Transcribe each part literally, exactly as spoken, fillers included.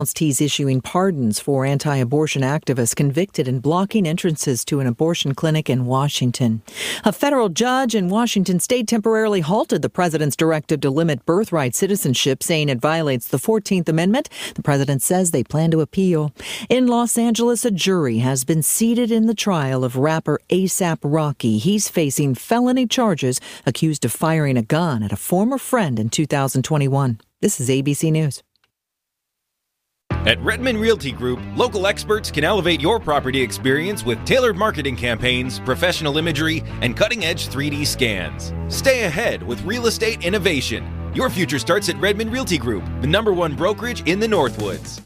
He's issuing pardons for anti-abortion activists convicted in blocking entrances to an abortion clinic in Washington. A federal judge in Washington state temporarily halted the president's directive to limit birthright citizenship, saying it violates the fourteenth Amendment. The president says they plan to appeal. In Los Angeles, a jury has been seated in the trial of rapper A$AP Rocky. He's facing felony charges, accused of firing a gun at a former friend in two thousand twenty-one. This is A B C News. At Redmond Realty Group, local experts can elevate your property experience with tailored marketing campaigns, professional imagery, and cutting-edge three D scans. Stay ahead with real estate innovation. Your future starts at Redmond Realty Group, the number one brokerage in the Northwoods.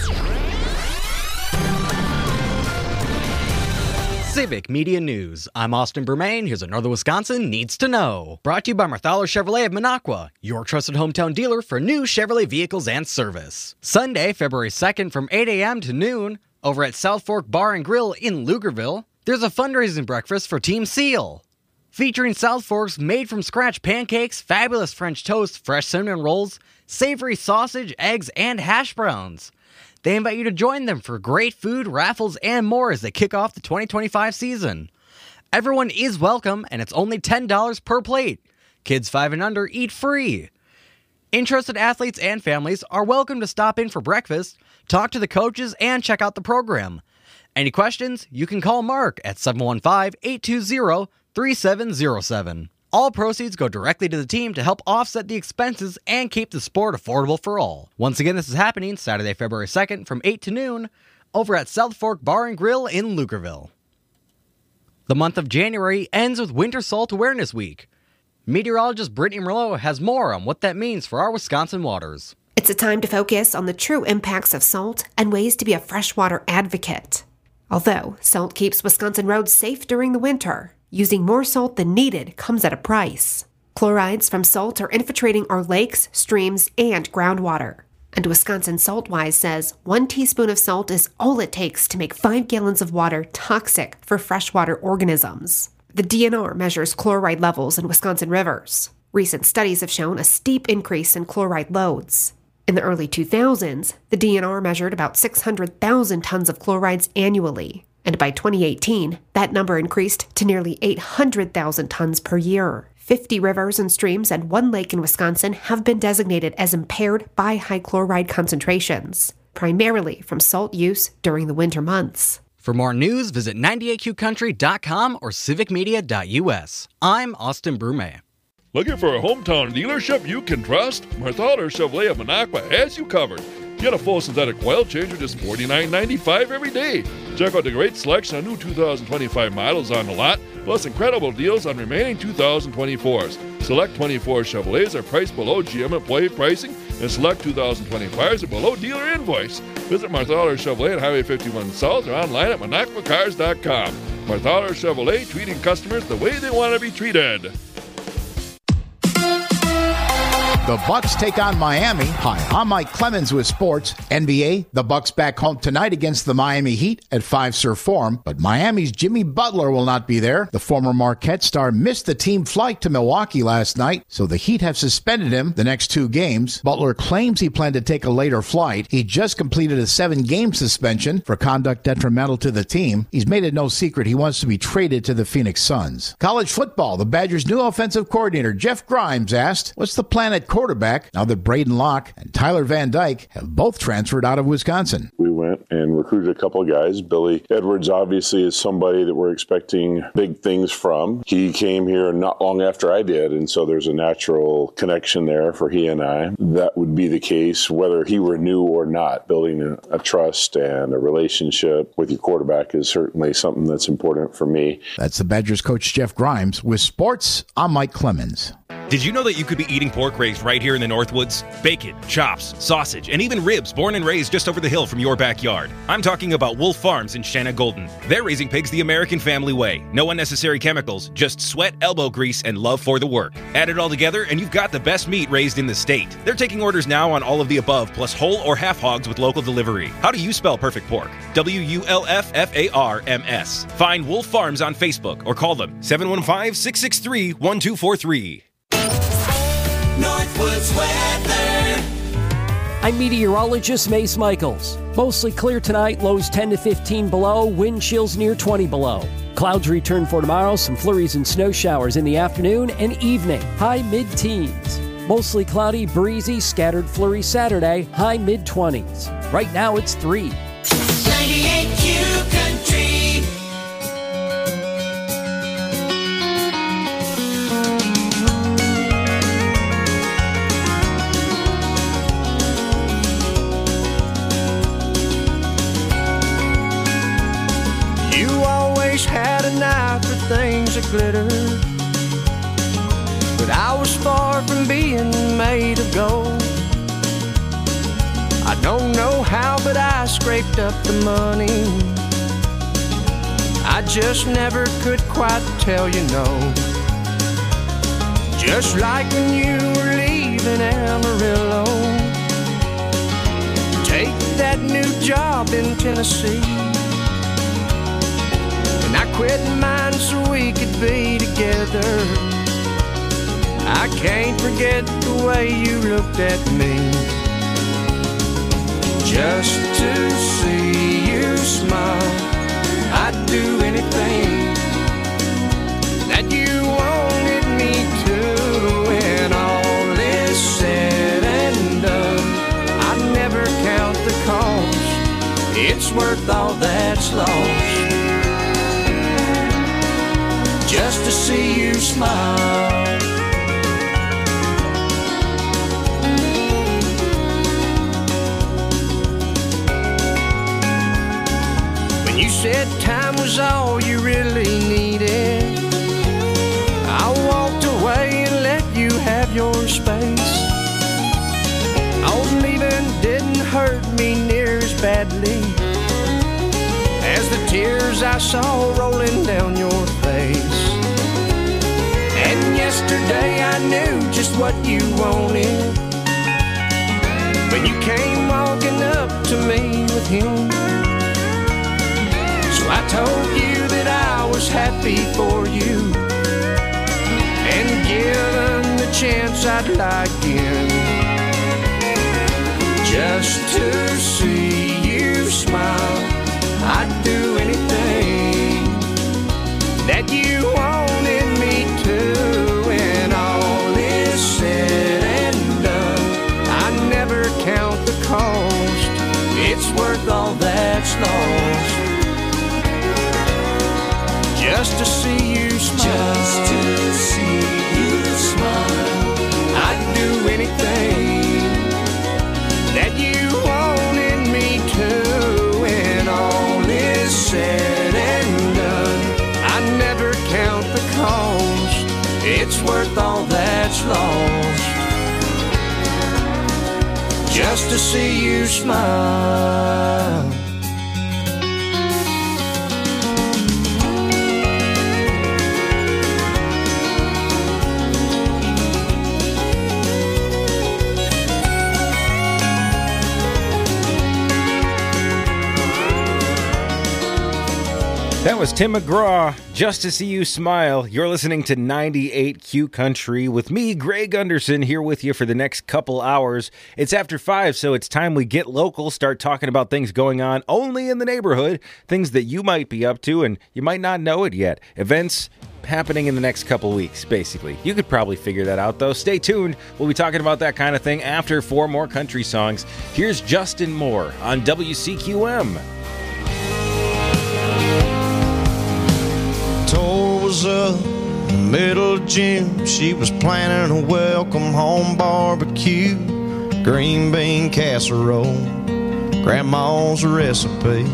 Civic Media News. I'm Austin Bermain. Here's another Wisconsin Needs to Know. Brought to you by Marthaler Chevrolet of Minocqua, your trusted hometown dealer for new Chevrolet vehicles and service. Sunday, February second from eight a.m. to noon, over at South Fork Bar and Grill in Lugerville, there's a fundraising breakfast for Team SEAL. Featuring South Fork's made-from-scratch pancakes, fabulous French toast, fresh cinnamon rolls, savory sausage, eggs, and hash browns. They invite you to join them for great food, raffles, and more as they kick off the twenty twenty-five season. Everyone is welcome, and it's only ten dollars per plate. Kids five and under eat free. Interested athletes and families are welcome to stop in for breakfast, talk to the coaches, and check out the program. Any questions? You can call Mark at seven one five, eight two zero, three seven zero seven. All proceeds go directly to the team to help offset the expenses and keep the sport affordable for all. Once again, this is happening Saturday, February second from eight to noon over at South Fork Bar and Grill in Lugerville. The month of January ends with Winter Salt Awareness Week. Meteorologist Brittany Merlot has more on what that means for our Wisconsin waters. It's a time to focus on the true impacts of salt and ways to be a freshwater advocate. Although salt keeps Wisconsin roads safe during the winter, using more salt than needed comes at a price. Chlorides from salt are infiltrating our lakes, streams, and groundwater. And Wisconsin Saltwise says one teaspoon of salt is all it takes to make five gallons of water toxic for freshwater organisms. The D N R measures chloride levels in Wisconsin rivers. Recent studies have shown a steep increase in chloride loads. In the early two thousands, the D N R measured about six hundred thousand tons of chlorides annually. And by twenty eighteen, that number increased to nearly eight hundred thousand tons per year. fifty rivers and streams and one lake in Wisconsin have been designated as impaired by high chloride concentrations, primarily from salt use during the winter months. For more news, visit ninety-eight Q country dot com or civic media dot U S. I'm Austin Brume. Looking for a hometown dealership you can trust? Marthaler Chevrolet of Minocqua has you covered. Get a full synthetic oil change for just forty-nine ninety-five every day. Check out the great selection of new two thousand twenty-five models on the lot, plus incredible deals on remaining two thousand twenty-fours. Select twenty-four Chevrolets are priced below G M employee pricing, and select two thousand twenty-fives are below dealer invoice. Visit Marthaler Chevrolet at Highway fifty-one South or online at minocqua cars dot com. Marthaler Chevrolet, treating customers the way they want to be treated. The Bucks take on Miami. Hi, I'm Mike Clemens with sports. N B A, the Bucks back home tonight against the Miami Heat at Fiserv Forum, but Miami's Jimmy Butler will not be there. The former Marquette star missed the team flight to Milwaukee last night, so the Heat have suspended him the next two games. Butler claims he planned to take a later flight. He just completed a seven-game suspension for conduct detrimental to the team. He's made it no secret he wants to be traded to the Phoenix Suns. College football, the Badgers' new offensive coordinator, Jeff Grimes, asked, what's the plan at quarterback now that Braden Locke and Tyler Van Dyke have both transferred out of Wisconsin? We went and recruited a couple of guys. Billy Edwards obviously is somebody that we're expecting big things from. He came here not long after I did, and so there's a natural connection there for he and I. That would be the case whether he were new or not. Building a, a trust and a relationship with your quarterback is certainly something that's important for me. That's the Badgers coach Jeff Grimes. With sports, I'm Mike Clemens. Did you know that you could be eating pork raised right here in the Northwoods? Bacon, chops, sausage, and even ribs born and raised just over the hill from your backyard. I'm talking about Wolf Farms in Shanna Golden. They're raising pigs the American family way. No unnecessary chemicals, just sweat, elbow grease, and love for the work. Add it all together and you've got the best meat raised in the state. They're taking orders now on all of the above, plus whole or half hogs with local delivery. How do you spell perfect pork? W U L F F A R M S. Find Wolf Farms on Facebook or call them seven one five, six six three, one two four three. Northwoods weather. I'm meteorologist Mace Michaels. Mostly clear tonight, lows ten to fifteen below, wind chills near twenty below. Clouds return for tomorrow, some flurries and snow showers in the afternoon and evening, high mid-teens. Mostly cloudy, breezy, scattered flurries Saturday, high mid-twenties. Right now it's three. ninety-eight Q Country. You always had an eye for things that glitter, but I was far from being made of gold. I don't know how, but I scraped up the money. I just never could quite tell you no. Just like when you were leaving Amarillo, take that new job in Tennessee, and I quit mine so we could be together. I can't forget the way you looked at me. Just to see you smile, I'd do anything that you wanted me to. When all is said and done, I'd never count the cost. It's worth all that's lost, just to see you smile. You said time was all you really needed, I walked away and let you have your space. All leaving didn't hurt me near as badly as the tears I saw rolling down your face. And yesterday I knew just what you wanted when you came walking up to me with him. So I told you that I was happy for you, and given the chance I'd like in, just to see you smile, I'd do anything that you wanted me to. When all is said and done, I never count the cost. It's worth all that's lost, just to see you smile. Just to see you smile, I'd do anything that you wanted me to. When all is said and done, I never count the cost. It's worth all that's lost, just to see you smile. That was Tim McGraw, Just to See You Smile. You're listening to ninety-eight Q Country with me, Greg Gunderson, here with you for the next couple hours. It's after five, so it's time we get local, start talking about things going on only in the neighborhood, things that you might be up to and you might not know it yet. Events happening in the next couple weeks, basically. You could probably figure that out, though. Stay tuned. We'll be talking about that kind of thing after four more country songs. Here's Justin Moore on W C Q M. Tour was up in the middle of June. She was planning a welcome home barbecue, green bean casserole, grandma's recipe.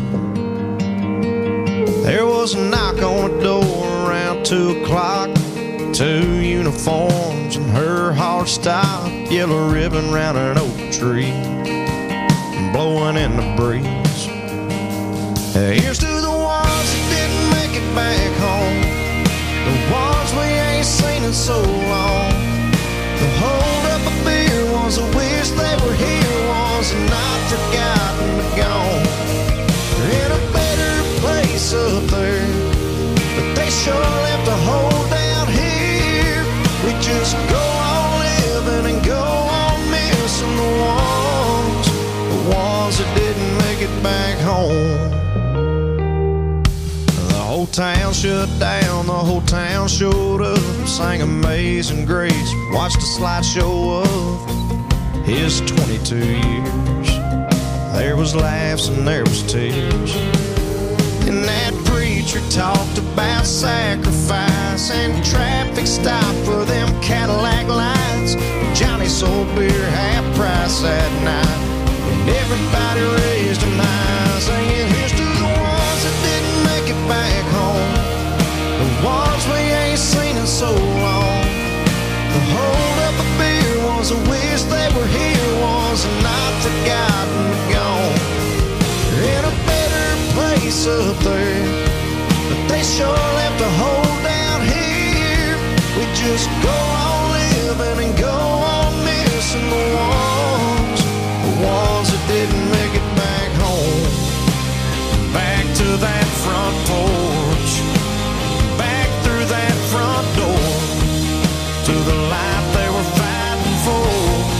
There was a knock on the door around two o'clock. Two uniforms and her heart stopped, yellow ribbon round an oak tree, blowing in the breeze. Here's to the ones that didn't make it back home, the ones we ain't seen in so long. The hold up a beer ones that wish they were here, ones that not forgotten but gone. They're in a better place up there, but they sure left a hole down here. We just go on living and go on missing the ones back home. The whole town shut down, the whole town showed up, sang Amazing Grace, watched a slideshow of his twenty-two years. There was laughs and there was tears. And that preacher talked about sacrifice and traffic stop for them Cadillac lights. Johnny sold beer half price that night, and everybody raised them high, singing, here's to the ones that didn't make it back home, the ones we ain't seen in so long. The hold up a beer was a wish they were here, was not forgotten, gone. They're in a better place up there, but they sure left a hole down here. We just go on living and go on missing the ones, the ones that didn't make it back home. Back to that front porch, back through that front door, to the life they were fighting for.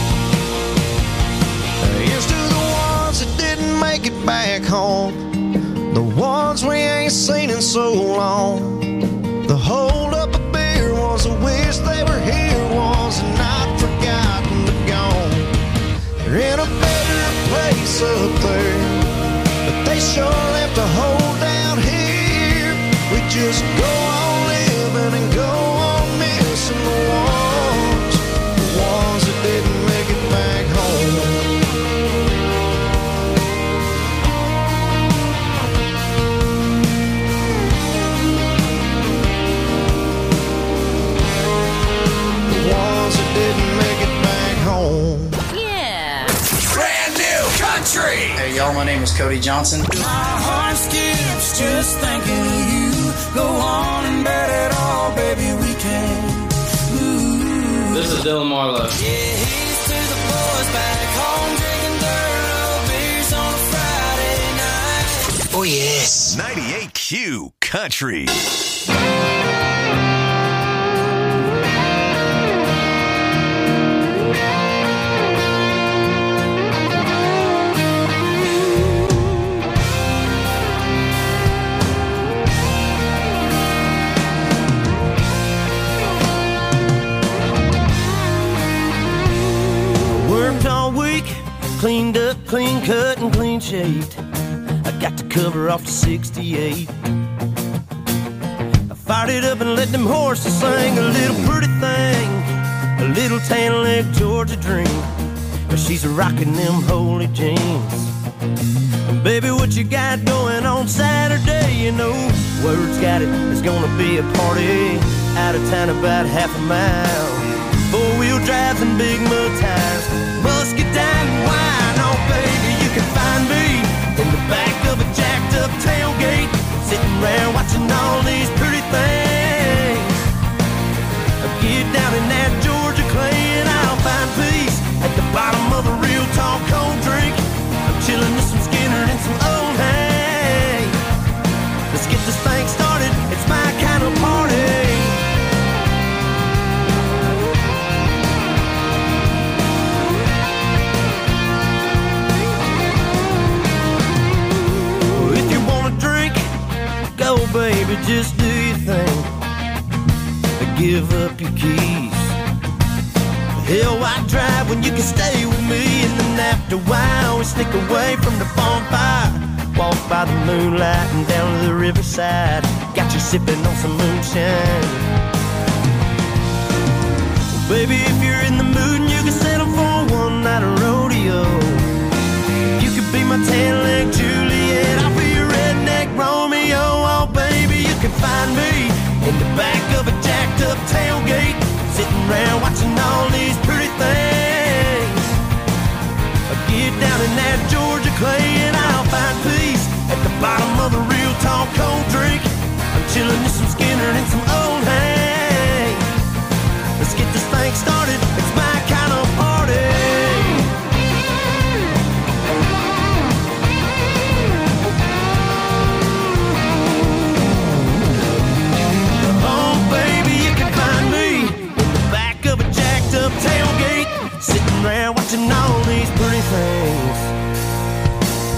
Here's to the ones that didn't make it back home, the ones we ain't seen in so long. The hold up a beer was a wish they were here, was not forgotten but gone. They're in a better place up there, but they sure left a hole down here. We just go on living and go on missing the ones, the ones that didn't make it back home. Didn't make it back home. Yeah. Brand new country. Hey y'all, my name is Cody Johnson. My heart skips just thinking of you. Go on and bet it all, baby, we can. Ooh. This is Dylan Marlowe. Yeah, he's to the boys back home drinking dirt road beers on a Friday night. Oh yes. ninety-eight Q Country. Worked all week, cleaned up, clean cut, and clean shaved. I got to cover off the sixty-eight. I fired it up and let them horses sing a little pretty thing, a little tan leg Georgia dream. But she's rocking them holy jeans. And baby, what you got going on Saturday? You know, word's got it, it's gonna be a party out of town about half a mile. Four-wheel drives and big mud tires, muscadine and wine. Oh, baby, you can find me in the back of a jacked-up tailgate, sitting around watching all these pretty things. Get down in that Georgia clay and I'll find peace at the bottom of a real tall cold drink. I'm chilling with some Skinner and some old hay. Let's get this thing started, it's my kind of party. Go, baby, just do your thing. Give up your keys. Hell, why drive when you can stay with me? And then after a while, we sneak away from the bonfire, walk by the moonlight and down to the riverside. Got you sipping on some moonshine. Well, baby, if you're in the mood and you can settle for one night of rodeo, you could be my tan-leg Juliet, I'll be your redneck Romeo. Oh, baby, you can find me in the back of a jacked-up tailgate, sitting around watching all these pretty things. I get down in that Georgia clay and I'll find peace at the bottom of a real tall cold drink. I'm chilling with some Skinner and some old hay. Let's get this thing started, it's my kind of party. Up tailgate, sitting around watching all these pretty things.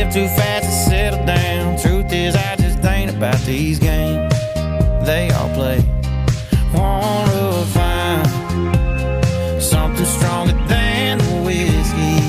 live too fast to settle down. Truth is, I just ain't about these games they all play. Wanna find something stronger than the whiskey.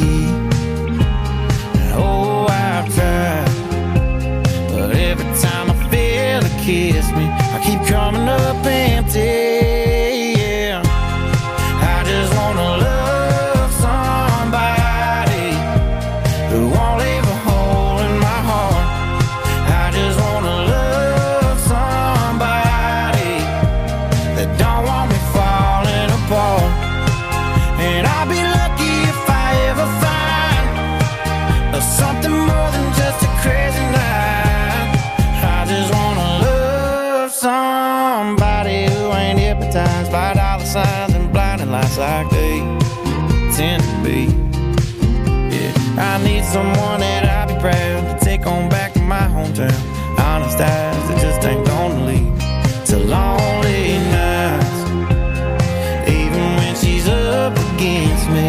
Oh, I've tried, but every time I feel it kiss me, I keep coming up empty. Yeah, I just wanna love somebody who won't leave a hole in my heart. I just wanna love somebody that don't want me falling apart. And I'll be lucky if I ever find something more than just a crazy night. I just wanna love somebody who ain't hypnotized by dollar signs and blinding lights like they tend to be. Yeah, I need someone that I'll be proud to take on back to my hometown. Honest eyes that just ain't gonna lead to lonely nights, even when she's up against me.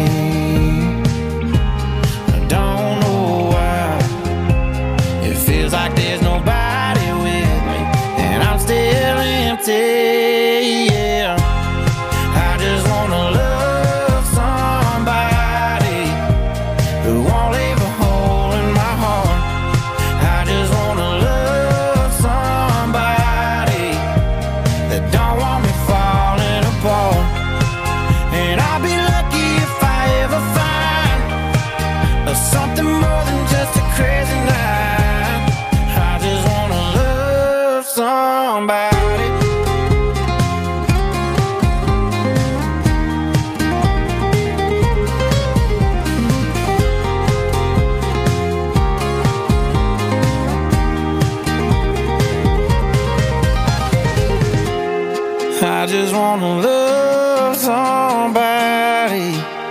I don't know why it feels like there's nobody with me, and I'm still empty. Yeah, I just wanna love somebody who won't leave a hole in my heart. I just wanna love somebody that don't want me falling apart. And I'll be lucky if I ever find something more than just a crazy night. I just wanna love somebody. I just wanna love somebody.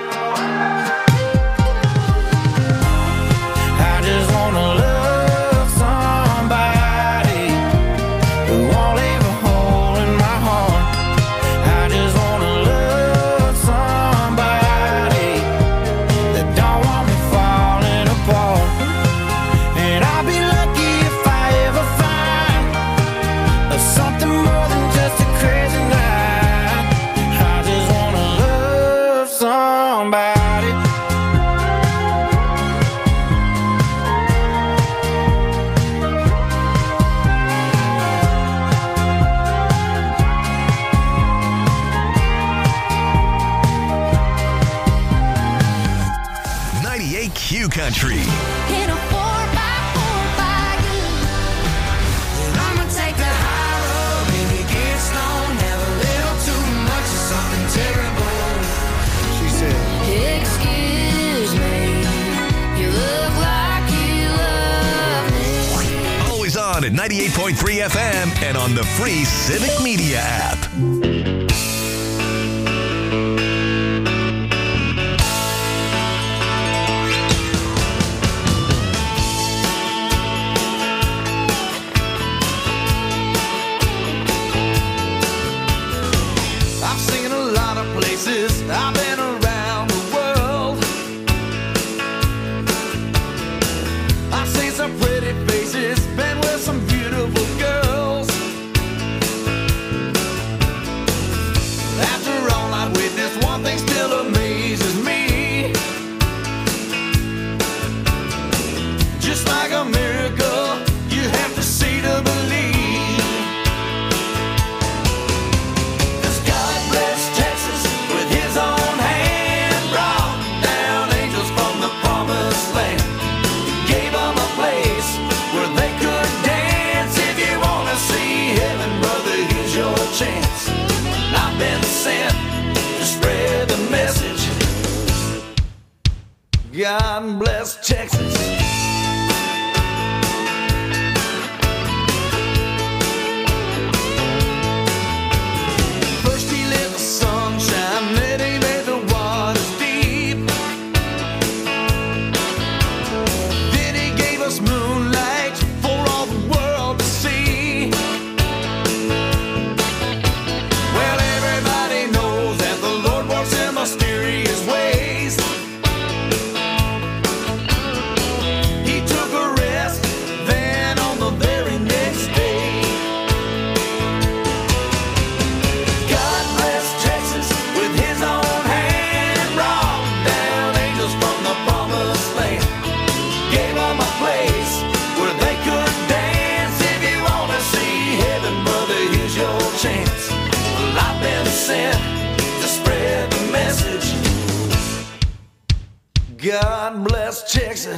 I just wanna love somebody who won't leave a hole in my heart. I just wanna love somebody that don't want me falling apart. And I'll be lucky if I ever find something more than just a crazy night. I just wanna love somebody. ninety-eight Q Country. In a four by four by you. And I'ma take the high road, baby, get stoned, have a little too much of something terrible. She said, Excuse me, you look like you love me. Always on at ninety-eight point three F M and on the free Civic Media app. I've seen a lot of places, I've been around the world. I've seen some pretty faces, been with some beautiful girls. After all I've witnessed, one thing still amazes me. Just like a miracle, you have to see to believe. 'Cause God bless Texas with his own hand, brought down angels from the promised land. Gave them a place where they could dance. If you wanna see heaven, brother, here's your chance. I've been sent to spread the message. God bless Texas. First he lit the sunshine, then he made the waters deep. Then he gave us moonlight for all the world to see. Well, everybody knows that the Lord works in mysterious ways. Texas.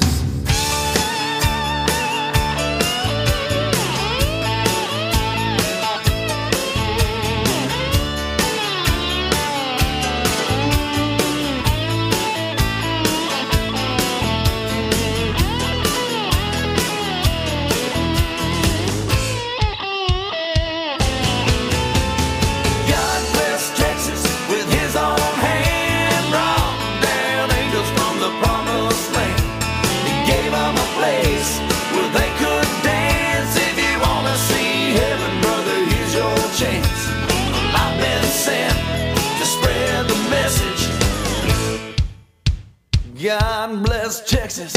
God bless Texas.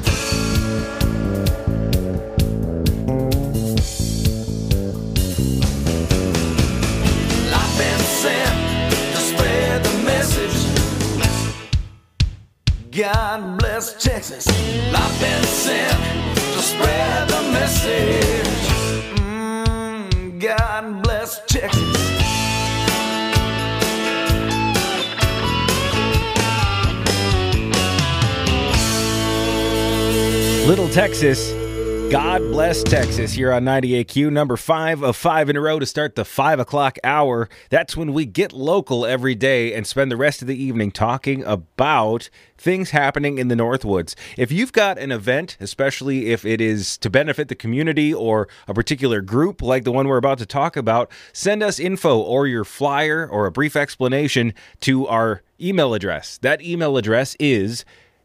I've been sent to spread the message. God bless Texas. I've been sent to spread the message. Mm, God bless Texas. Little Texas, God bless Texas here on ninety-eight Q, number five of five in a row to start the five o'clock hour. That's when we get local every day and spend the rest of the evening talking about things happening in the Northwoods. If you've got an event, especially if it is to benefit the community or a particular group like the one we're about to talk about, send us info or your flyer or a brief explanation to our email address. That email address is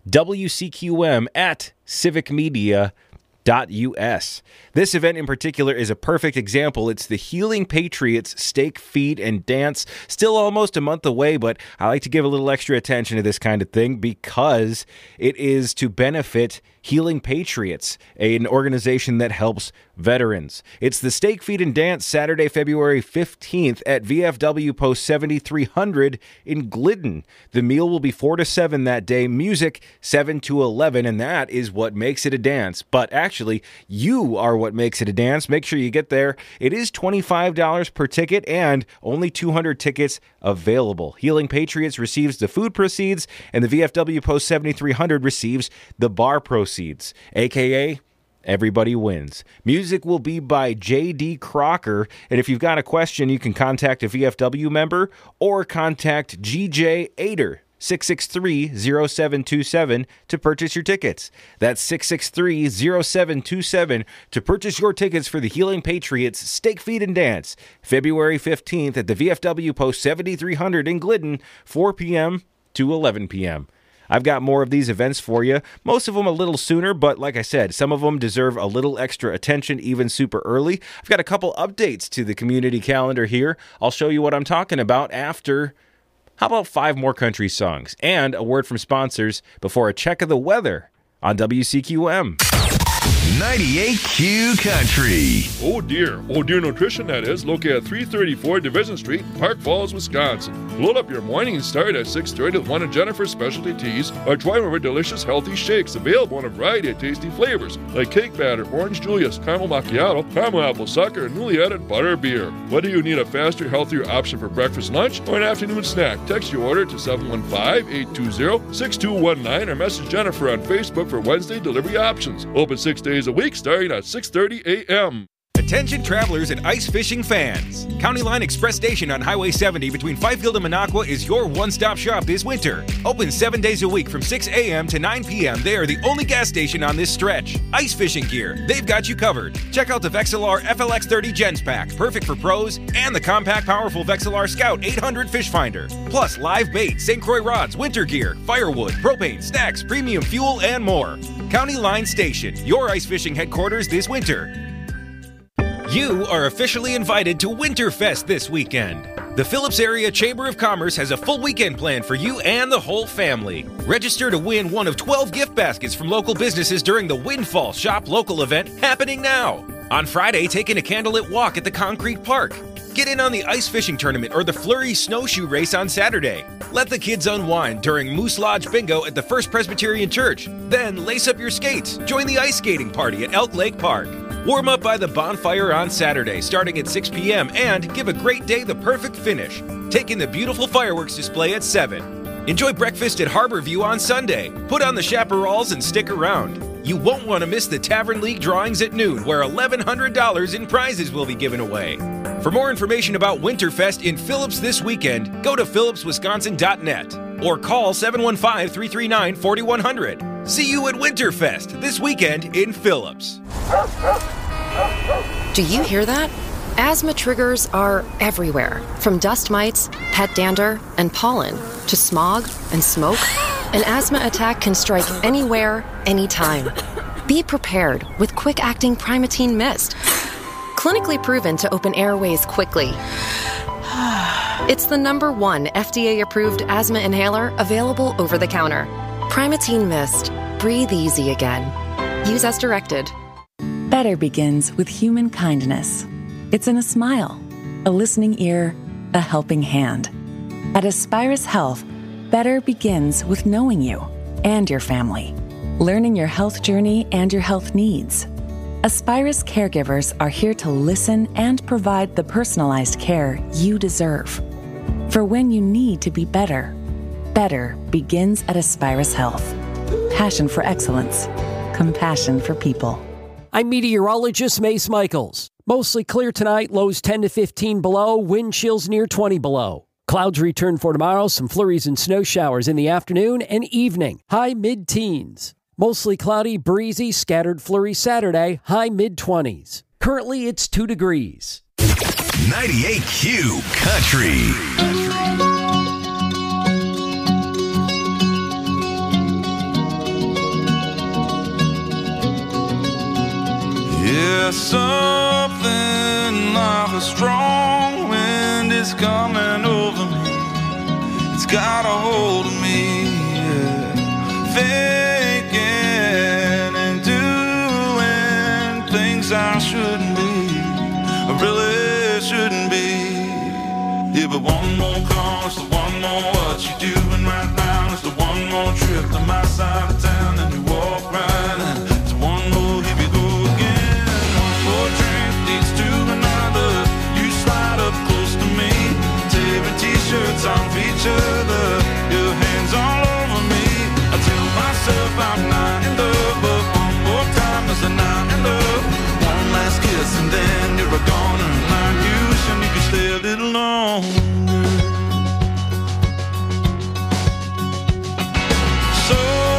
W C Q M at civic media dot U S. This event in particular is a perfect example. It's the Healing Patriots Steak, Feed, and Dance. Still almost a month away, but I like to give a little extra attention to this kind of thing because it is to benefit Healing Patriots, an organization that helps veterans. It's the Steak, Feed, and Dance Saturday, February fifteenth at V F W Post seventy-three hundred in Glidden. The meal will be four to seven that day, music seven to eleven, and that is what makes it a dance. But actually, you are what makes it a dance. Make sure you get there. It is twenty-five dollars per ticket and only two hundred tickets available. Healing Patriots receives the food proceeds, and the V F W Post seventy-three hundred receives the bar proceeds, aka everybody wins. Music will be by J D Crocker, and if you've got a question, you can contact a V F W member or contact G J Ader, six six three, zero seven two seven, to purchase your tickets. That's six six three, zero seven two seven to purchase your tickets for the Healing Patriots Steak, Feed, and Dance, February fifteenth at the V F W Post seventy-three hundred in Glidden, four p.m. to eleven p.m. I've got more of these events for you, most of them a little sooner, but like I said, some of them deserve a little extra attention, even super early. I've got a couple updates to the community calendar here. I'll show you what I'm talking about after, how about five more country songs, and a word from sponsors before a check of the weather on W C Q M. ninety-eight Q Country. Oh dear, oh dear nutrition that is, located at three thirty-four Division Street, Park Falls, Wisconsin. Load up your morning and start at six thirty with one of Jennifer's specialty teas or try one of our delicious healthy shakes available in a variety of tasty flavors like cake batter, orange Julius, caramel macchiato, caramel apple sucker, and newly added butter beer. Whether you need a faster, healthier option for breakfast, lunch, or an afternoon snack, text your order to seven one five, eight two zero, six two one nine or message Jennifer on Facebook for Wednesday delivery options. Open six days a week starting at six thirty a.m. Attention travelers and ice fishing fans. County Line Express Station on Highway seventy between Fifield and Minocqua is your one-stop shop this winter. Open seven days a week from six a.m. to nine p.m. They are the only gas station on this stretch. Ice fishing gear, they've got you covered. Check out the Vexilar F L X thirty Gens Pack, perfect for pros, and the compact, powerful Vexilar Scout eight hundred Fish Finder. Plus live bait, Saint Croix rods, winter gear, firewood, propane, snacks, premium fuel, and more. County Line Station, your ice fishing headquarters this winter. You are officially invited to Winterfest this weekend. The Phillips Area Chamber of Commerce has a full weekend planned for you and the whole family. Register to win one of twelve gift baskets from local businesses during the Windfall Shop Local event happening now. On Friday, take in a candlelit walk at the Concrete Park. Get in on the ice fishing tournament or the Flurry Snowshoe Race on Saturday. Let the kids unwind during Moose Lodge Bingo at the First Presbyterian Church. Then lace up your skates. Join the ice skating party at Elk Lake Park. Warm up by the bonfire on Saturday starting at six p.m. and give a great day the perfect finish. Take in the beautiful fireworks display at seven. Enjoy breakfast at Harborview on Sunday. Put on the chaparrals and stick around. You won't want to miss the Tavern League drawings at noon, where eleven hundred dollars in prizes will be given away. For more information about Winterfest in Phillips this weekend, go to phillips wisconsin dot net or call seven one five, three three nine, four one zero zero. See you at Winterfest this weekend in Phillips. Do you hear that? Asthma triggers are everywhere, from dust mites, pet dander, and pollen, to smog and smoke. An asthma attack can strike anywhere, anytime. Be prepared with quick-acting Primatene Mist. Clinically proven to open airways quickly. It's the number one F D A-approved asthma inhaler available over the counter. Primatene Mist. Breathe easy again. Use as directed. Better begins with human kindness. It's in a smile, a listening ear, a helping hand. At Aspirus Health, better begins with knowing you and your family, learning your health journey and your health needs. Aspirus caregivers are here to listen and provide the personalized care you deserve. For when you need to be better, better begins at Aspirus Health. Passion for excellence, compassion for people. I'm meteorologist Mace Michaels. Mostly clear tonight, lows ten to fifteen below, wind chills near twenty below. Clouds return for tomorrow, some flurries and snow showers in the afternoon and evening, high mid-teens. Mostly cloudy, breezy, scattered flurries Saturday, high mid-twenties. Currently, it's two degrees. ninety-eight Q Country. Yeah, something like a strong wind is coming over me. It's got a hold of me, yeah. Thinking and doing things I shouldn't be, I really shouldn't be. Yeah, but one more call, it's the one more what you doing right now. It's the one more trip to my side of town, and you walk right in. It's one more, here we go again. One more drink leads to another. You slide up close to me, tearing t-shirts off each other, your hands all over me. I tell myself I'm not in love, but one more time is a not in love. One last kiss and then you're gone, and I'm you wishing you could stay a little longer. So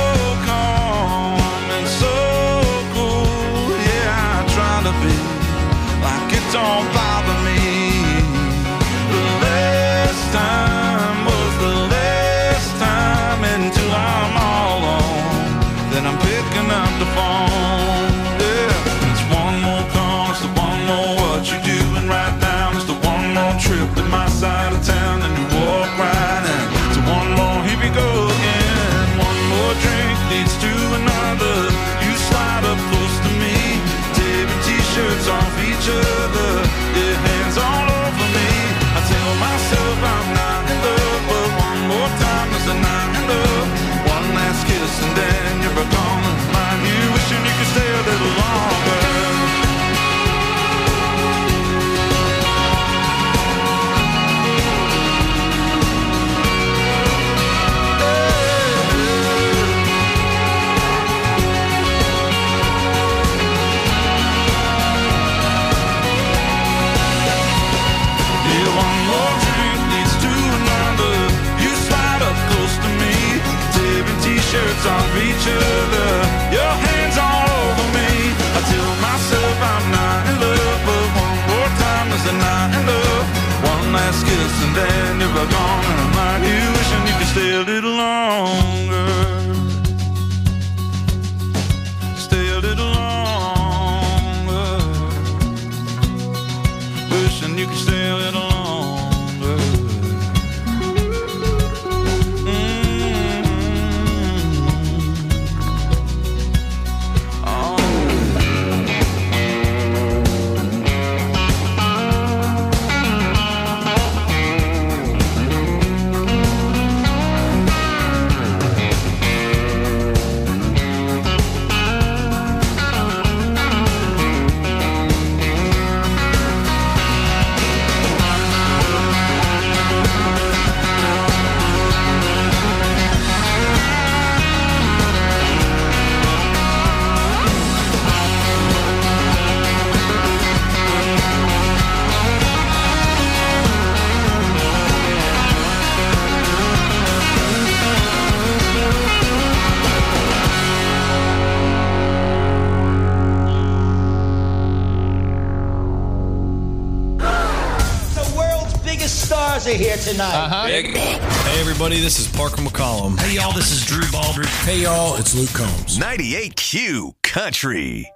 calm and so cool, yeah, I try to be like it don't bother me. The last time was the last time until I'm all alone. Then I'm picking up the phone. Yeah, it's one more call, it's the one more what you doing right now. It's the one more trip to my side of town, and you walk right in. It's one more, here we go again. One more drink leads to another. You slide up close to me, tearing t-shirts off each other, your hands all over me. I tell myself I'm not in love, but one more time is a not in love. One last kiss and then you're gone, and mind you wishing you could stay a little longer. Shirts off each other, your hands all over me. I tell myself I'm not in love, but one more time is a not in love. One last kiss and then you're gone, and I'm like you wishing you could stay a little longer. Stay a little longer. Wishing you could stay a little longer. Rosie here tonight. Uh-huh. Hey, everybody, this is Parker McCollum. Hey, y'all, this is Drew Baldridge. Hey, y'all, it's Luke Combs. ninety-eight Q Country.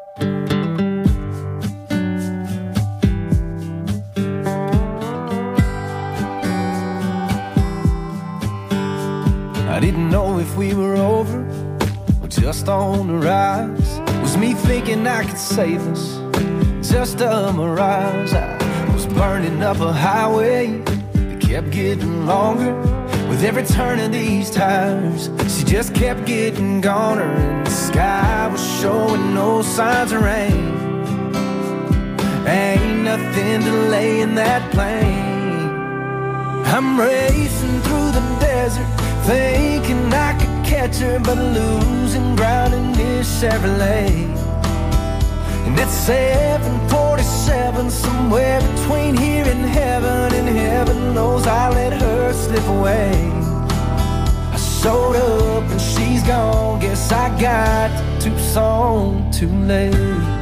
I didn't know if we were over or just on the rise. Was me thinking I could save us just a mirage? I was burning up a highway that kept getting longer. With every turn of these tires, she just kept getting goner. And the sky was showing no signs of rain. Ain't nothing delaying that plane. I'm racing through the desert, thinking I could catch her, but losing ground in this Chevrolet. And at seven forty-seven, somewhere between here and heaven, and heaven knows I let her slip away. I showed up and she's gone, guess I got to Tucson too late.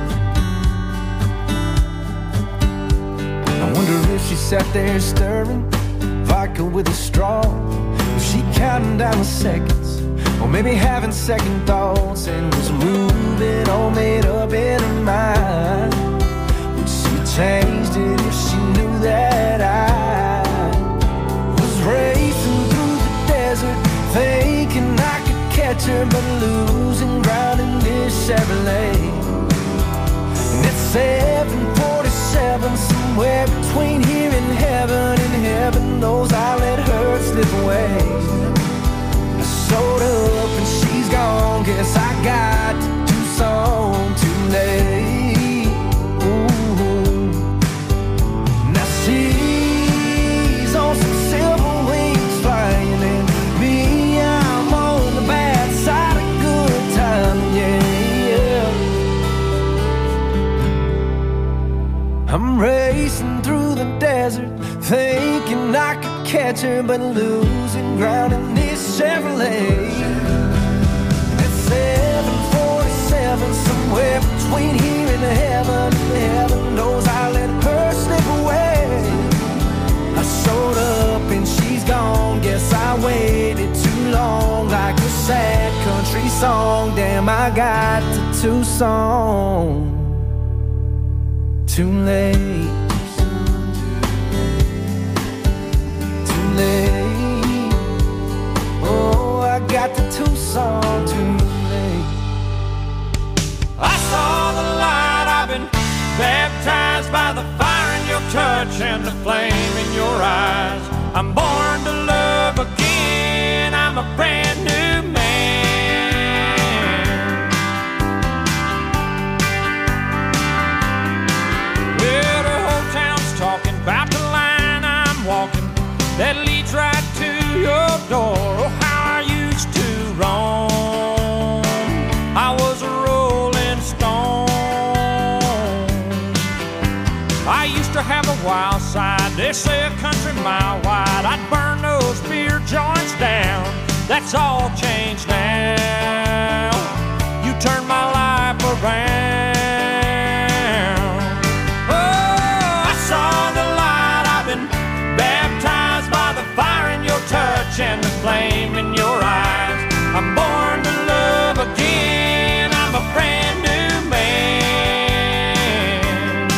I wonder if she sat there stirring vodka with a straw. Was she counting down the seconds, or maybe having second thoughts, and was moving all made up in her mind? Would she have changed it if she knew that I was racing through the desert, thinking I could catch her, but losing ground in this Chevrolet? And it's seven forty-seven, somewhere between here and heaven, and heaven knows I let her slip away. I showed up and she's gone, guess I got to Tucson too late. Ooh. Now she's on some silver wings flying, and me, I'm on the bad side of good time, yeah, yeah. I'm racing through the desert, thinking I could catch her, but losing ground in this Chevrolet. At seven forty-seven, somewhere between here and heaven, heaven knows I let her slip away. I showed up and she's gone, guess I waited too long, like a sad country song. Damn, I got to Tucson too late. Oh, I got to Tucson too late. I saw the light, I've been baptized by the fire in your touch and the flame in your eyes. I'm born to love again, I'm a brand new man. Well, the whole town's talking about the line I'm walking that leads right to your door. Oh, how I used to roam, I was a rolling stone. I used to have a wild side, they say a country mile wide. I'd burn those beer joints down, that's all changed now. You turned my life around. Oh, I saw the light, I've been baptized by the fire in your touch and the flame in your eyes. I'm born to love again, I'm a brand new man.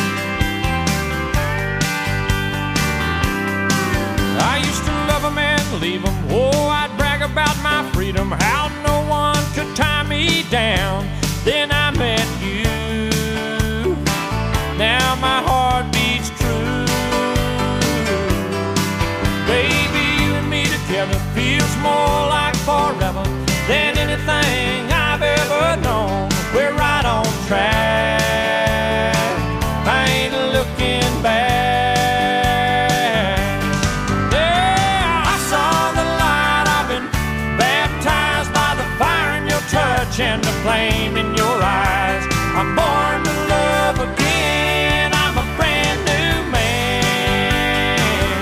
I used to love them and leave them, oh, I'd brag about my freedom, how no one could tie me down. Then I met you, now my heart beats true. Baby, you and me together feels more like forever than anything I've ever known. We're right on track, I ain't looking back. Yeah, I saw the light, I've been baptized by the fire in your touch and the flame in your eyes. I'm born to love again, I'm a brand new man.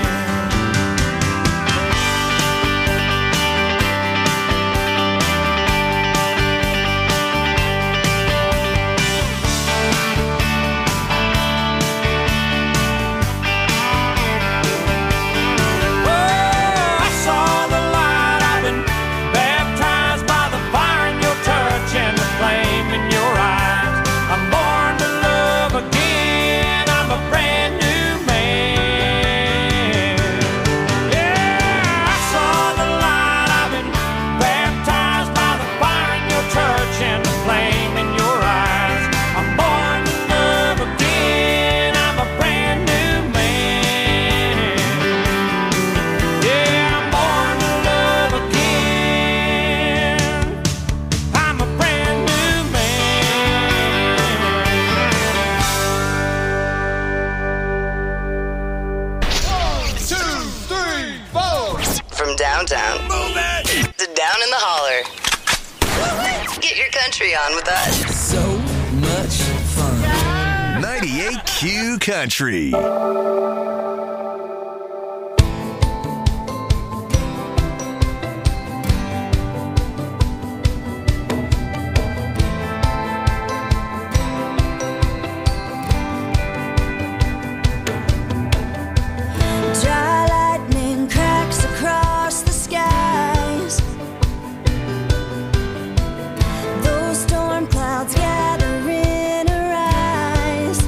country on with us. So much fun. ninety-eight Q Country. Dry lightning cracks across the skies. Those storm clouds gather in her eyes.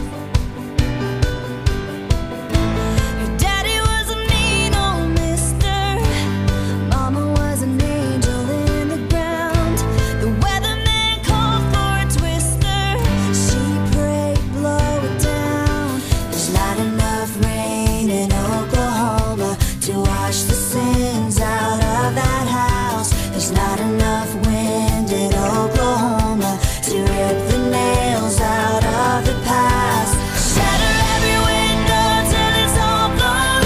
Her daddy was a mean old mister. Mama was an angel in the ground. The weatherman called for a twister. She prayed, blow it down. There's not enough rain in Oklahoma to wash the sins out of that house. There's not enough wind in Oklahoma to rip the nails out of the past. Shatter every window till it's all blown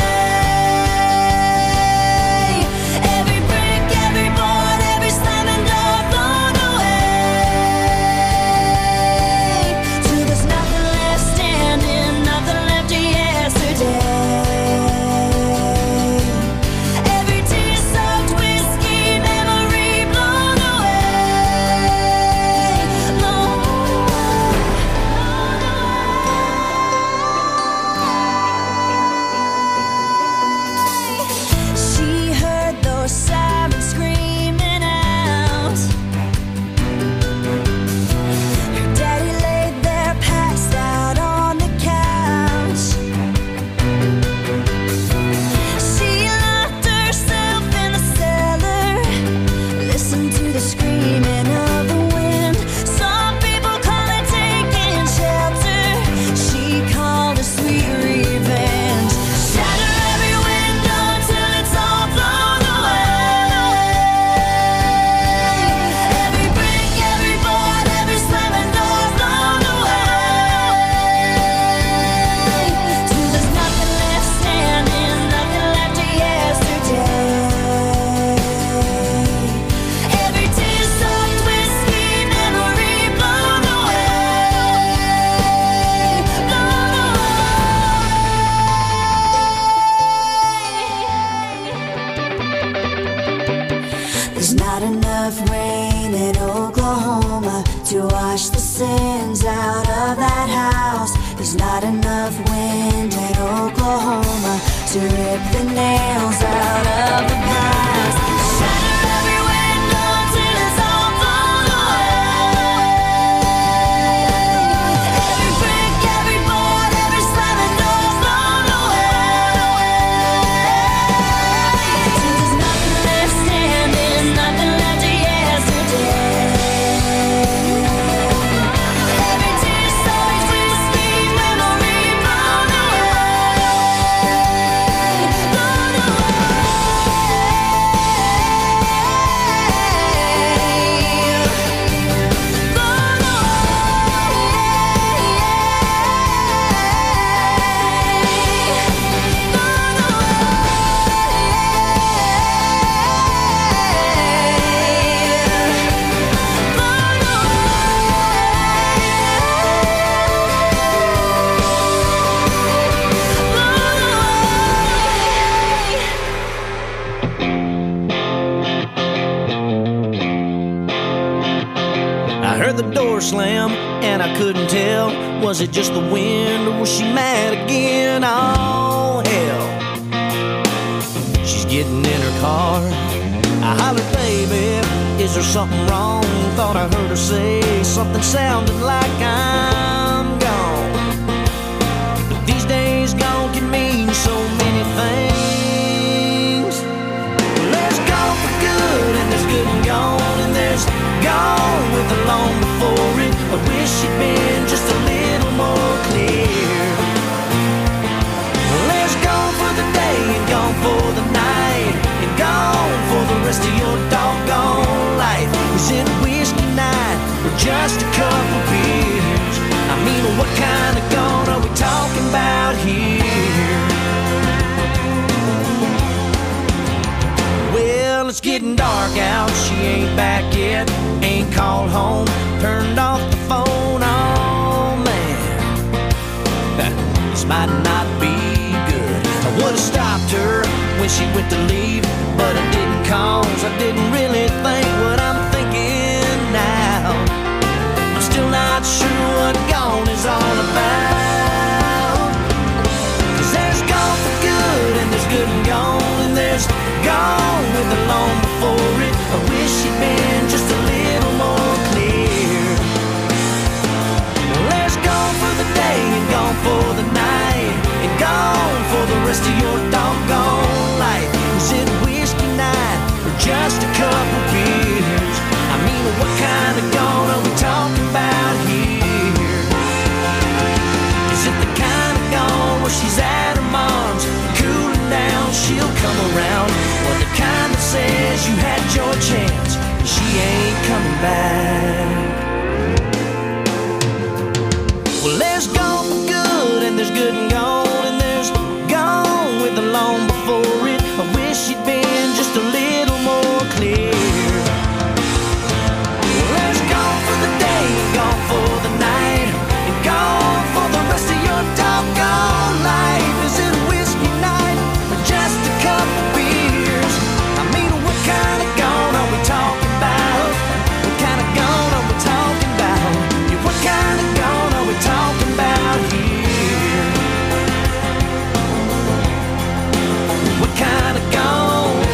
away. Every brick, every board, every slamming door blown away. Till there's nothing left standing, nothing left of yesterday. Every tear-soaked whiskey memory blown away, blown away. She heard those sirens screaming out. Her daddy laid there passed out on the couch. She locked herself in the cellar, listened to the screaming of the wind. Some people call it taking shelter. She called it sweet revenge. Shatter every window till it's all blown away. Every brick, every board, every slamming door blown away. Till there's nothing left standing, nothing left of yesterday. Every tear-soaked whiskey memory blown away, blown away. There's not enough rain in Oklahoma to wash the sins out of that house. There's not enough wind in Oklahoma to rip the nails out of the past. Shatter every window till it's all blown away. Every brick, every board, every slamming door blown away. Till there's nothing left standing, nothing left of yesterday. Every tear-soaked whiskey memory blown away, blown I heard the door slam and I couldn't tell. Was it just the wind or was she mad again? Oh, hell. She's getting in her car. I hollered, baby, is there something wrong? Thought I heard her say something sounding like I'm gone. But these days gone can mean so many things. There's gone for good and there's good and gone, and there's gone with the long before it. I wish she'd been just a little more clear. Well, there's gone for the day and gone for the night, and gone for the rest of your doggone life. Was it a whiskey night or just a couple beers? ain't back yet, ain't called home, turned off the phone. Oh man, this might not be good. I would've stopped her when she went to leave, but I didn't, cause I didn't really think what I'm thinking now. I'm still not sure what gone is all about. Cause there's gone for good and there's good and gone, and there's gone with the long before it. I wish she'd been just a little more clear. Well, there's gone for the day and gone for the night, and gone for the rest of your doggone life. Is it whiskey night or just a couple beers? I mean, what kind of gone are we talking about here? Is it the kind of gone where she's at her mom's, cooling down, she'll come around? Or the kind that says you had your chance and she ain't coming back? Well, there's gone for good and there's good and gone, and there's gone with the long before it. I wish she'd been just a little more clear. Well, there's gone for the day and gone for the night, and gone for the rest of your doggone life. Is it whiskey night or just a couple beers? I mean, what kind of gone are we talking about? What kind of gone are we talking about? Yeah, what kind of gone are we talking about here? What kind of gone?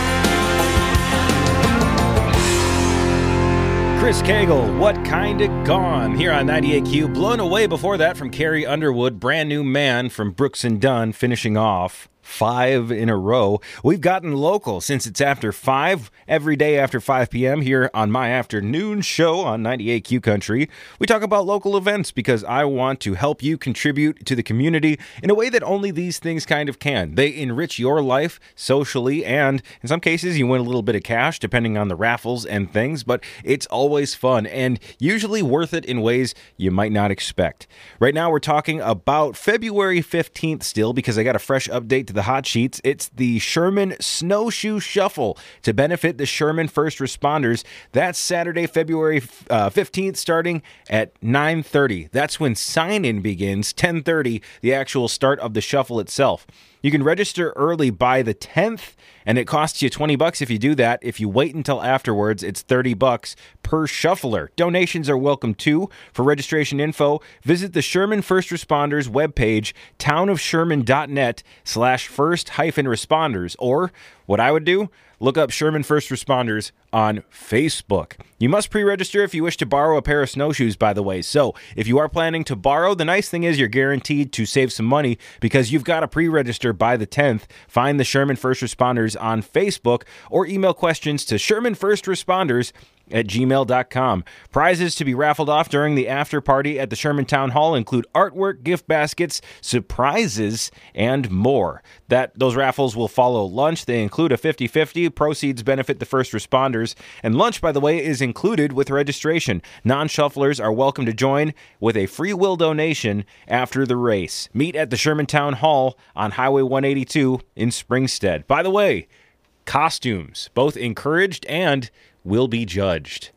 Chris Cagle, What Kinda Gone, here on ninety-eight Q. Blown Away before that from Carrie Underwood, Brand New Man from Brooks and Dunn, finishing off five in a row. We've gotten local since it's after five, every day after five p.m. here on my afternoon show on ninety-eight Q Country. We talk about local events because I want to help you contribute to the community in a way that only these things kind of can. They enrich your life socially, and in some cases you win a little bit of cash depending on the raffles and things, but it's always fun and usually worth it in ways you might not expect. Right now we're talking about February fifteenth still, because I got a fresh update to the hot sheets. It's the Sherman Snowshoe Shuffle to benefit the Sherman First Responders. That's Saturday, February uh, fifteenth, starting at nine thirty. That's when sign-in begins, ten thirty, the actual start of the shuffle itself. You can register early by the tenth, and it costs you twenty bucks if you do that. If you wait until afterwards, it's thirty bucks per shuffler. Donations are welcome too. For registration info, visit the Sherman First Responders webpage, townofsherman.net slash first hyphen responders. Or what I would do, look up Sherman First Responders on Facebook. You must pre-register if you wish to borrow a pair of snowshoes, by the way. So if you are planning to borrow, the nice thing is you're guaranteed to save some money because you've got to pre-register by the tenth. Find the Sherman First Responders on Facebook or email questions to Sherman First Responders at gmail dot com. Prizes to be raffled off during the after party at the Sherman Town Hall include artwork, gift baskets, surprises, and more. That those raffles will follow lunch. They include a fifty-fifty. Proceeds benefit the first responders. And lunch, by the way, is included with registration. Non-shufflers are welcome to join with a free will donation after the race. Meet at the Sherman Town Hall on Highway one eighty-two in Springstead. By the way, costumes, both encouraged and will be judged.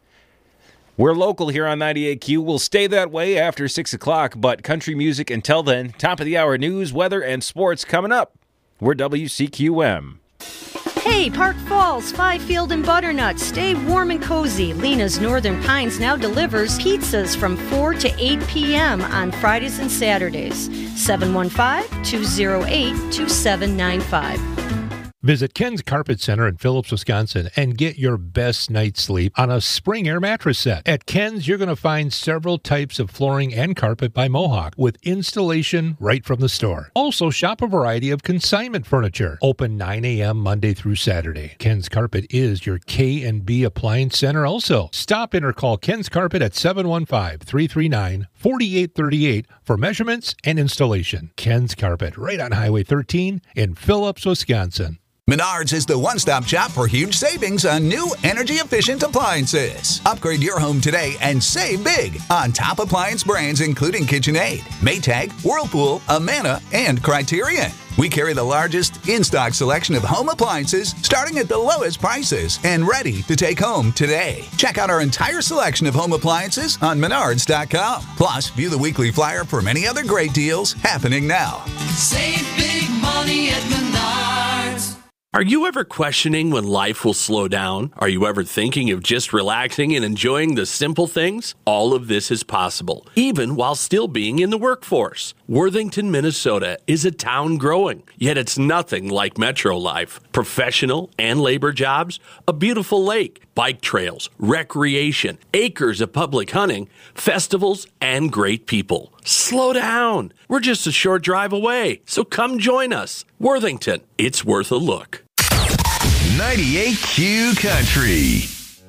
We're local here on ninety-eight Q. We'll stay that way after six o'clock, but country music until then. Top of the hour news, weather, and sports coming up. We're W C Q M. Hey, Park Falls, Fifield, and Butternut. Stay warm and cozy. Lena's Northern Pines now delivers pizzas from four to eight p.m. on Fridays and Saturdays. seven one five, two oh eight, two seven nine five. Visit Ken's Carpet Center in Phillips, Wisconsin, and get your best night's sleep on a spring air mattress set. At Ken's, you're going to find several types of flooring and carpet by Mohawk with installation right from the store. Also, shop a variety of consignment furniture. Open nine a.m. Monday through Saturday. Ken's Carpet is your K and B Appliance Center also. Stop in or call Ken's Carpet at seven one five, three three nine, four eight three eight for measurements and installation. Ken's Carpet, right on Highway thirteen in Phillips, Wisconsin. Menards is the one-stop shop for huge savings on new energy-efficient appliances. Upgrade your home today and save big on top appliance brands including KitchenAid, Maytag, Whirlpool, Amana, and Criterion. We carry the largest in-stock selection of home appliances starting at the lowest prices and ready to take home today. Check out our entire selection of home appliances on menards dot com. Plus, view the weekly flyer for many other great deals happening now. Save big money at Menards. Are you ever questioning when life will slow down? Are you ever thinking of just relaxing and enjoying the simple things? All of this is possible, even while still being in the workforce. Worthington, Minnesota is a town growing, yet it's nothing like metro life. Professional and labor jobs, a beautiful lake, bike trails, recreation, acres of public hunting, festivals, and great people. Slow down. We're just a short drive away, so come join us. Worthington, it's worth a look. ninety-eight Q Country.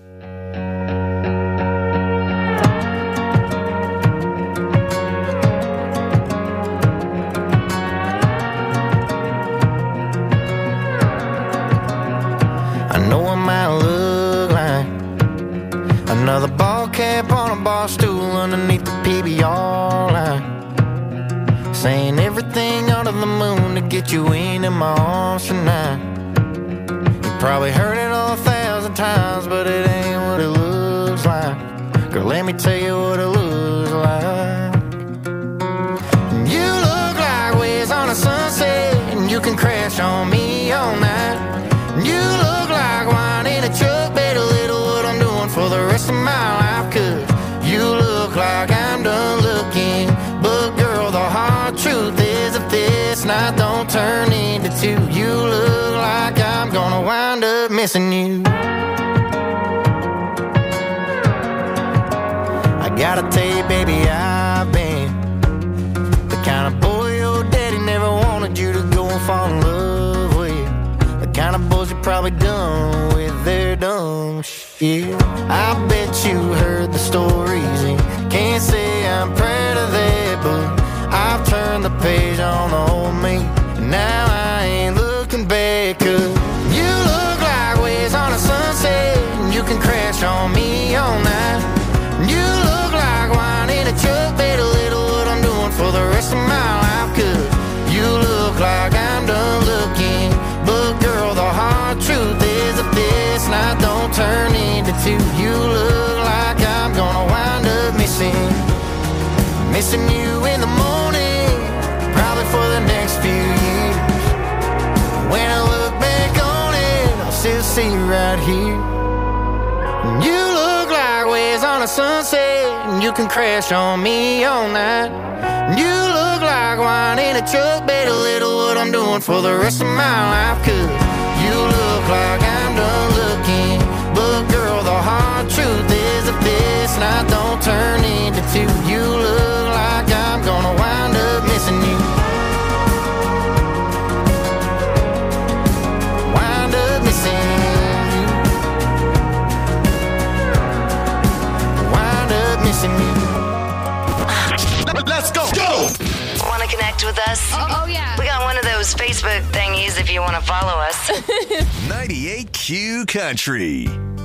I know I might look like another ball cap on a bar stool underneath the P B R line, saying everything under the moon to get you into my arms tonight. You probably heard it all a thousand times, but it ain't what it looks like. Girl, let me tell you what it looks like. You look like waves on a sunset, and you can crash on me all night. You look like wine in a truck, better little what I'm doing for the rest of my life. Cause you look like I'm done looking, but girl, the hard truth is if this night don't turn into two, you look like I'm gonna wind up missing you. I gotta tell you, baby, I've been the kind of boy your daddy never wanted you to go and fall in love with. The kind of boys you probably done with their dumb shit. I bet you heard the stories and can't say I'm proud of that, but I've turned the page on the old me, and now I ain't looking back. Cause you look like waves on a sunset, and you can crash on me all night. You look like wine in a truck, better little what I'm doing for the rest of my life. Cause you look like I'm done looking, but girl, the hard truth is if this night don't turn into two, you look like I'm gonna wind up missing Missing you in the morning, probably for the next few years. When I look back on it, I'll still see you right here. You look like waves on a sunset, and you can crash on me all night. You look like wine in a truck, better little what I'm doing for the rest of my life. Cause you look like I'm done looking, but girl, the hard truth is if this night don't turn into two, you look like I'm gonna wind up missing you. Wind up missing you. Wind up missing you. Let's go! Go! Want to connect with us? Oh, oh, yeah. We got one of those Facebook thingies if you want to follow us. ninety-eight Q Country.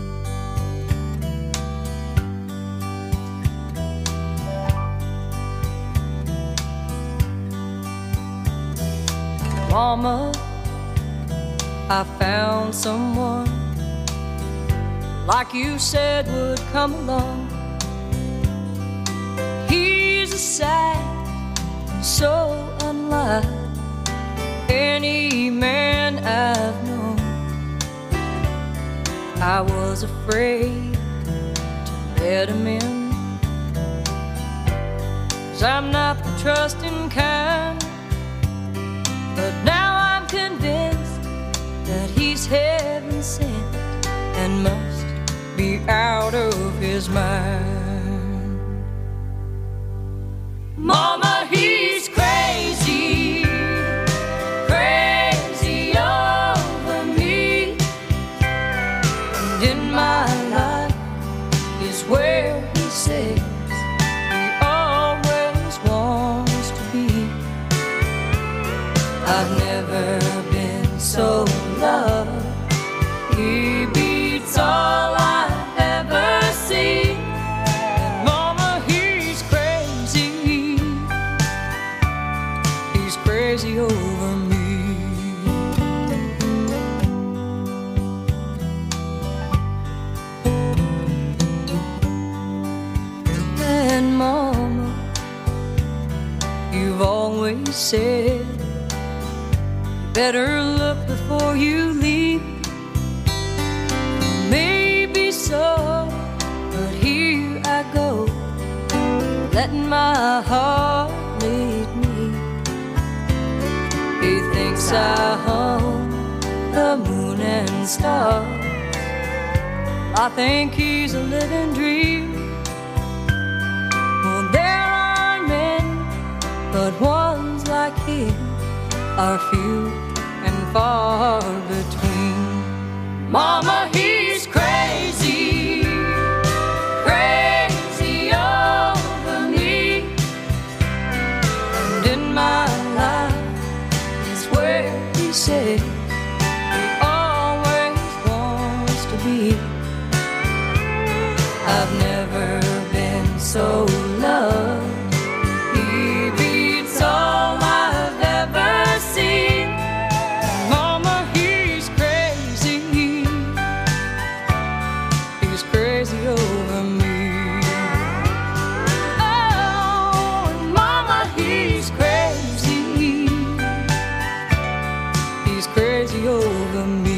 Mama, I found someone like you said would come along. He's a sight so unlike any man I've known. I was afraid to let him in, 'cause I'm not the trusting kind. But now I'm convinced that he's heaven sent and must be out of his mind. Mama, he's crazy, crazy over me. And in my life is where he says he always wants to be. I've never been so loved always said, better look before you leave. Maybe so, but here I go, letting my heart lead me. He thinks I own the moon and stars. I think he's a living dream. Well, there are many, but ones like him are few and far between. Mama, he's crazy, crazy over me. And in my life is where he said he always wants to be. I've never been so loved. He beats all I've ever seen. Mama, he's crazy. He's crazy over me. Oh, Mama, he's crazy. He's crazy over me.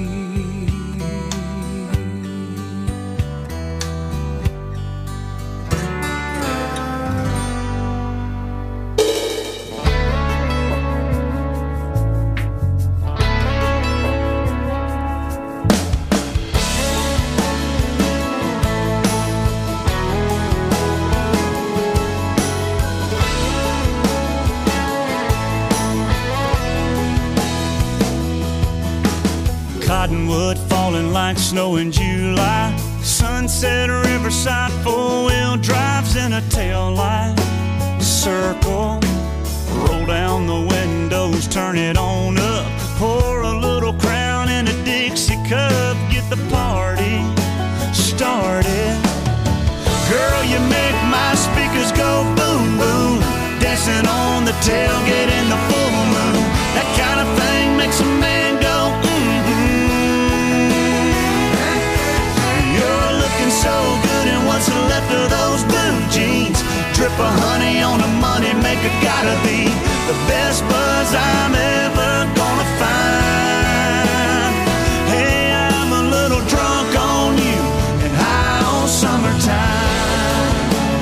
Cottonwood falling like snow in July. Sunset Riverside, four-wheel drives in a tail light. Circle, roll down the windows, turn it on up. Pour a little Crown in a Dixie cup, get the party started. Girl, you make my speakers go boom, boom. Dancing on the tailgate in the full moon. That kind of thing makes a man go mm-hmm. You're looking so good in what's left of those blue jeans. Drip of honey on the money maker, gotta be the best buzz I'm ever gonna find. Hey, I'm a little drunk on you and high on summertime.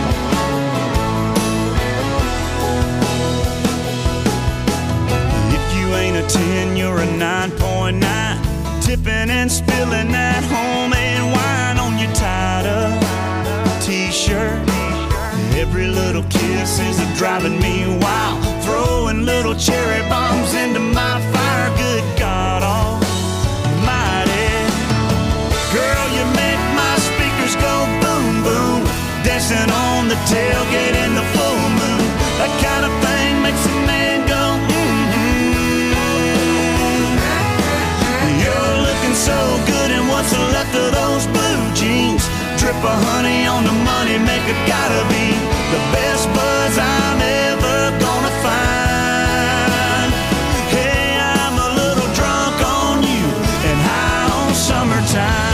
If you ain't a ten, you're a nine point nine. Tipping and spilling that homemade wine on your tied-up t-shirt. Every little kiss is a driving me wild. Throwing little cherry bombs into my fire. Good God almighty. Girl, you make my speakers go boom, boom. Dancing on the tailgate in the full moon. That kind of thing makes a man go mm-hmm. You're looking so good in what's left of those blue jeans. Drip of honey on the money maker, gotta be the best buzz I'm ever gonna find. Hey, I'm a little drunk on you and high on summertime.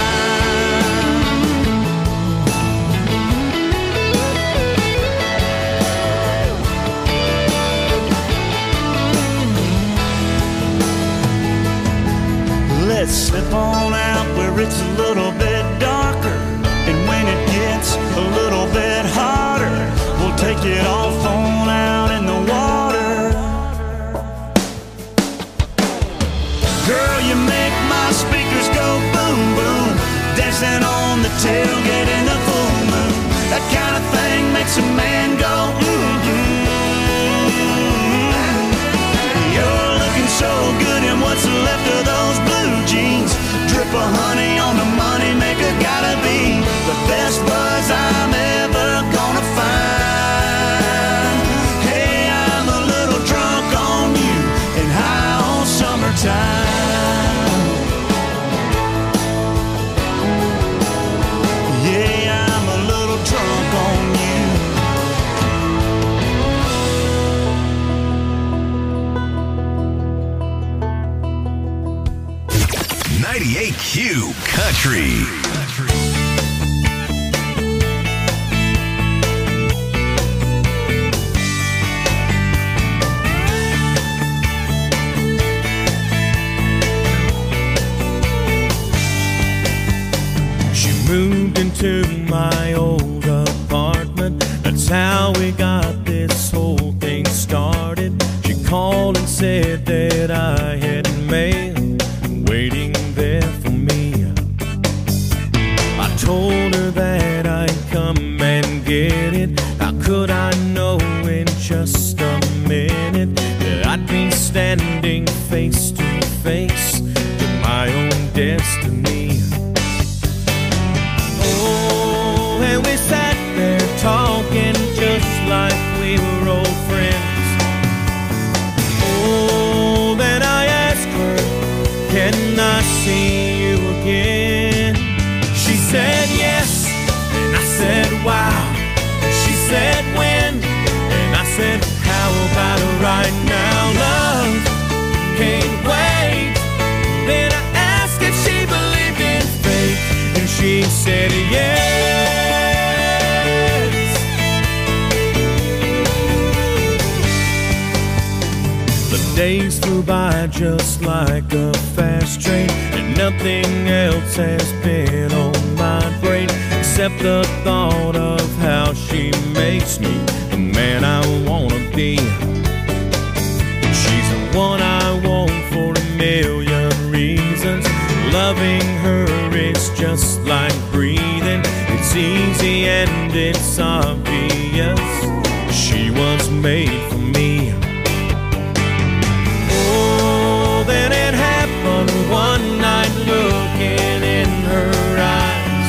Let's slip on out where it's a little bit darker. And when it gets a little bit hotter, we'll take it off on out in the water. Girl, you make my speakers go boom, boom. Dancing on the tailgate in the full moon. That kind of thing makes a man go mm-hmm. You're looking so good in what's left of those blue jeans. Drip of honey on the money maker, gotta be the best buzz I'm ever gonna find. Hey, I'm a little drunk on you and high on summertime. Yeah, I'm a little drunk on you. ninety-eight Q Country. to my old apartment. That's how we got this whole thing started. She called and said that I had mail waiting there for me. I told her that I'd come and get it. How could I know in just a minute that I'd be standing face to face with my own destiny? Oh, and we sat there talking just like we were old friends. Oh, then I asked her, can I see you again? She said yes, and I said wow. She said when, and I said how about it right now? Love can't wait. Then I asked if she believed in fate, and she said yes. The days flew by just like a fast train, and nothing else has been on my brain except the thought of how she makes me the man I wanna be. She's the one I want for a million reasons. Loving her is just like breathing. It's easy and it's obvious. She was made for me. Oh, then it happened one night looking in her eyes.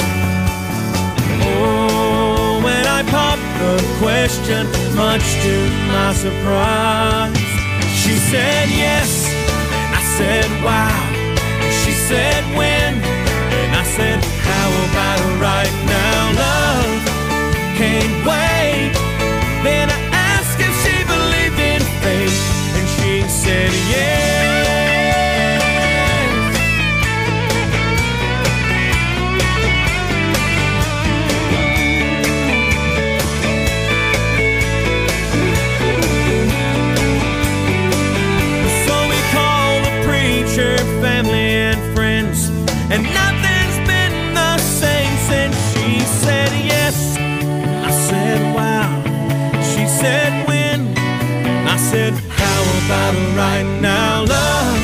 Oh, when I popped the question, much to my surprise, she said yes, and I said wow. She said when, and I said how about it right now? Love can't wait. Then I asked if she believed in fate, and she said yes. Family and friends, and nothing's been the same since she said yes. I said wow. She said when. I said how about it right now? Love